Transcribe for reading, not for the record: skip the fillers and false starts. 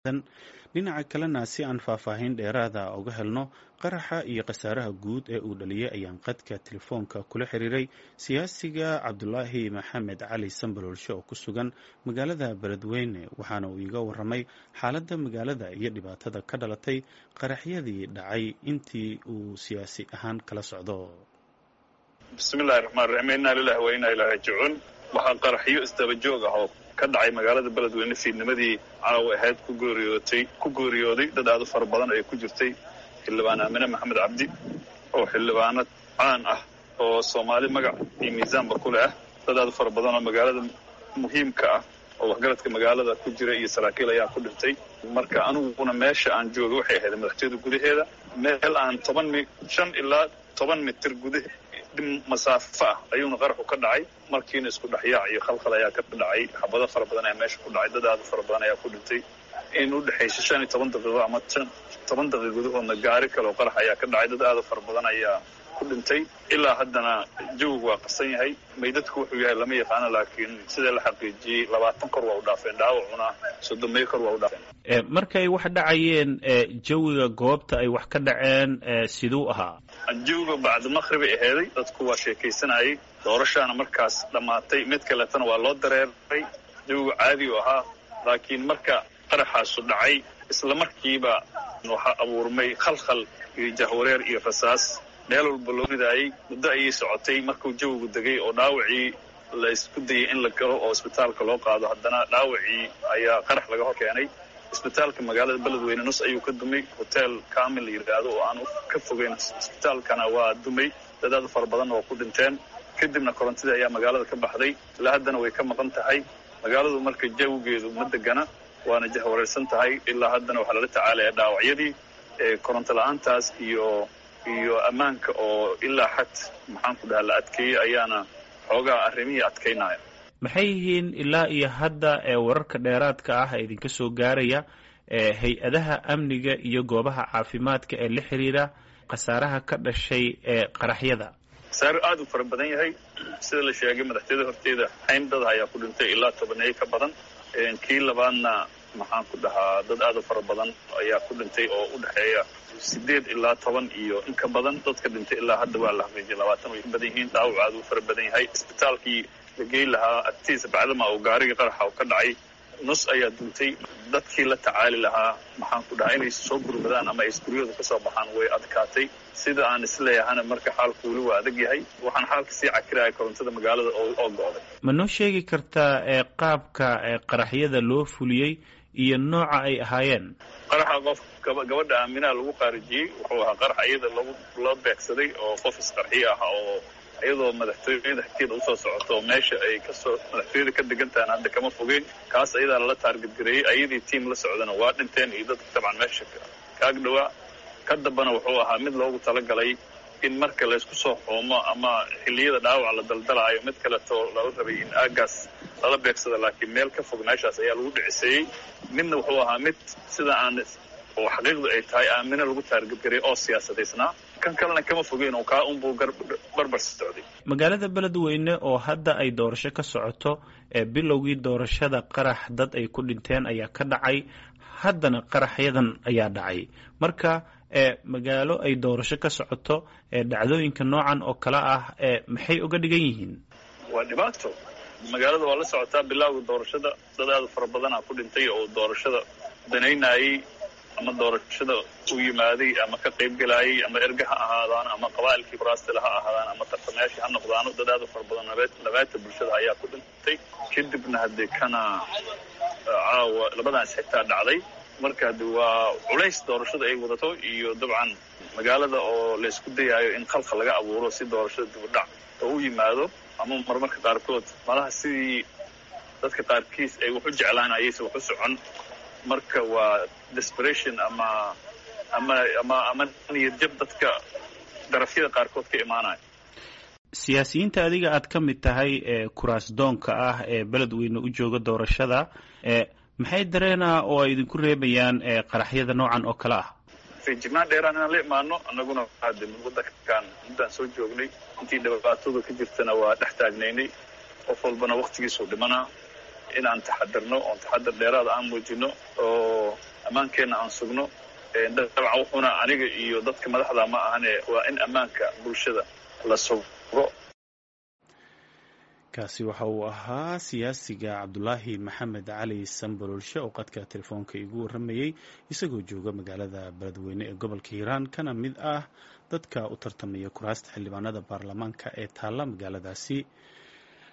dhinaca kalena si aan faahfaahin dheeraada uga helno qaraxa iyo khasaaraha guud ee uu dhaliyay ayaan qadka telefoonka kula xiriiray siyaasiga cabdulaahi maxamed cali sambaloolshe oo ku sugan magaalada beledweyne waxaana uu iiga waramay xaaladda magaalada iyo dhibaatada ka dhalatay qaraxyadii dhacay intii uu siyaasi ahaan kala socdo. bismillahi raxmaan raxiim, innaa lillahi wa innaa ilaihi raajicuun. waxaa qaraxyo isdaba joog ah oo ka dhacay magaalada beledweyne fiidnimadii caawa ahayd ku geeriyooday dad aad u fara badan ay ku jirtay xildhibaan aamine maxamed cabdi oo xildhibaanad caan ah oo soomaali magac iyo miisaanba ku leh ah. dad aad u fara badan oo magaalada muhiimka ah oo waxgaradka magaalada ku jira iyo saraakiil ayaa ku dhintay. marka aniguna meesha aan joogay waxay ahayd madaxtooyada gudaheeda, meel aan 5 ilaa 10 mitir gudaheeda masaafo ah ayuuna qaraxu ka dhacay. markiina isku dhexyaac iyo khalkhal ayaa ka dhacay, xabado fara badan ayaa meesha ku dhacay, dad aad u fara badan ayaa ku dhintay. in u dhexaysa 15 daqiiqo ama 10 daqiiqo gudahoodna gaari kale oo qarax ayaa ka dhacay, dad aad u fara badan ayaa ku dhintay. ilaa haddana jawigu waa qasan yahay, meydadku wuxuu yahay lama yaqaano, laakiin sida la xaqiijiyey 20 kor waa u dhaafeen, dhaawacuna 30 kor waa u dhaafeen. markay wax dhacayeen jawiga goobta ay wax ka dhaceen siduu ahaa? jawiga bacda maqrib ay aheeday, dadku waa sheekaysanayay, doorashaana markaas dhammaatay, mid kaletana waa loo dareeray, jawigu caadi u ahaa. laakiin marka qaraxaasu dhacay isla markiiba waxaa abuurmay khalkhal iyo jahwareer iyo rasaas meel walba loo ridaayay. muddo ayay socotay markuu jawigu degay oo dhaawacii la isku dayay in la galo oo isbitaalka loo qaado, haddana dhaawacii ayaa qarax laga hor keenay. isbitaalka magaalada beledweyne nus ayuu ka dumay, hotel kaamil la yidhaahdo oo aan ka fogeyn isbitaalkana waa dumay, dad aad u fara badan oo ku dhinteen. kadibna korontadii ayaa magaalada ka baxday, ilaa haddana way ka maqan tahay magaaladu. marka jawigeedu ma degana, waana jahwareersan tahay. ilaa haddana waxaa lala tacaalaya dhaawacyadii koronto la-aantaas iyo ammaanka oo ilaa xad maxaan ku dhaha la adkeeyey ayaana xoogaa arrimihii adkaynaya. maxay yihiin ilaa iyo hadda wararka dheeraadka ah ee idinka soo gaaraya hay-adaha amniga iyo goobaha caafimaadka ee la xiriira khasaaraha ka dhashay qaraxyada? khasaaro aad u fara badan yahay. sida la sheegay madaxtooyada horteeda hayn dad ayaa ku dhintay ilaa 10 ka badan. kii labaadna maxaan ku dhahaa dad aad u fara badan ayaa ku dhintay oo u dhexeeya 8 ilaa 10 iyo in ka badan. dadka dhintay ilaa hadda waa la xaqiijiyay 20 way ka badan yihiin, dhaawac aad u fara badan yahay. isbitaalkii la geey lahaa agtiisa bacdama uu gaarigii qaraxa uu ka dhacay nus ayaa duntay. dadkii la tacaali lahaa maxaan ku dhahaa inay soo gurmadaan ama ay iskuryada ka soo baxaan way adkaatay. sida aan isleeyahana marka xaalku weli waa adag yahay. waxaan xaalka sii cakiraya korontada magaalada oo go'day. ma noo sheegi kartaa qaabka qaraxyada loo fuliyey iyo nooca ay ahaayeen? qaraxa gabadha aaminaa lagu qaarijiyey wuxuu ahaa qarax iyada loo beegsaday oo qof isqarxiye ah oo iyadoo madaxtooyada xigteeda usoo socoto oo meesha ay kasoo madaxtooyada ka degan tahan hadda kama fogeyn. kaas ayadaa lala taarget gareeyey, ayadii tiim la socdana waa dhinteen iyo dadka dabcan meesha kaag dhawaa. ka dambana wuxuu ahaa mid loogu talagalay in marka laysku soo xoomo ama xilliyada dhaawac la daldalaayo mid kaleto lala rabay in aagaas lala beegsada, laakiin meel ka fog meeshaas ayaa lagu dhiciseeyey. midna wuxuu ahaa mid sida aan oo xaqiiqdu ay tahay aamine lagu taargetgareey oo siyaasadaysnaa. kan kalena kama fogeyn oo kaa unbuu barbar socday. magaalada beledweyne oo hadda ay doorasho ka socoto, bilowgii doorashada qarax dad ay ku dhinteen ayaa ka dhacay, haddana qaraxyadan ayaa dhacay. marka magaalo ay doorasho ka socoto dhacdooyinka noocan oo kale ah maxay uga dhigan yihiin? waa dhibaato. magaalada waa la socotaa bilowga doorashada dad aad u fara badanaa ku dhintay oo doorashada danaynayay ama doorashada u yimaaday ama ka qayb gelaayay ama erga ha ahaadaan ama qabaa'ilkii kuraastila ha ahaadaan ama tartamayaashii ha noqdaano. dad aad u fara badan labaata bulshada ayaa ku dhintay. kadibna haddii kana caawa labadaas xitaa dhacday. marka haddi waa culays doorashada ay wadato iyo dabcan magaalada oo laysku dayaayo in khalkhal laga abuuro si doorashada dibudhac oo u yimaado ama marmarka qaarkood malaha sidii dadka qaarkiis ay wax u jeclaan ayayse wax u socon. marka waa desperation ama niyadjab dadka darafyada qaarkood ka imaanaya. siyaasiyiinta adiga aad ka mid tahay kuraas doonka ah ee beledweyne u jooga doorashada, maxay dareenaa oo ay idinku reebayaan qaraxyada noocan oo kale ah? feejignaan dheeraan inaan la imaano. annaguna hadde wadankan muddaan soo joognay, intii dhibaatada ka jirtana waa dhex taagnaynay. qof walbana waktigiisuu dhimanaa. inaan taxadarno oon taxadar dheeraada aan muujino oo ammaankeenna aan sugno dabcan wuxuuna aniga iyo dadka madaxda ma ahane waa in ammaanka bulshada la sugo. kaasi waxa uu ahaa siyaasiga cabdulaahi maxamed cali sanbalolshe oo qadka telefoonka igu warramayey isagoo jooga magaalada beledweyne ee gobolka hiiraan kana mid ah dadka u tartamaya kuraasta xildhibaanada baarlamaanka ee taalla magaaladaasi.